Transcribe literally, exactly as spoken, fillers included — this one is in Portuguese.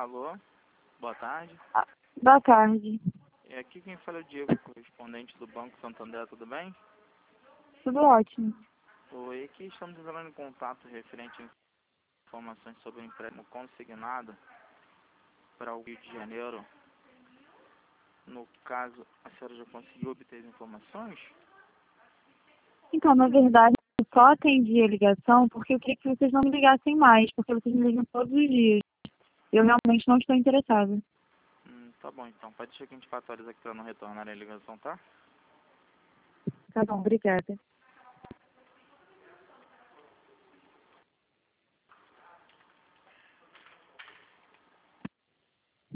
Alô, boa tarde. Ah, boa tarde. É aqui quem fala é o Diego, correspondente do Banco Santander, tudo bem? Tudo ótimo. Oi, aqui estamos entrando em contato referente a informações sobre o empréstimo consignado para o Rio de Janeiro. No caso, a senhora já conseguiu obter as informações? Então, na verdade, eu só atendi a ligação porque eu queria que vocês não me ligassem mais, porque vocês me ligam todos os dias. Eu realmente não estou interessada. Hum, tá bom então, pode deixar que a gente atualiza aqui para não retornar a ligação, tá? Tá bom, obrigada.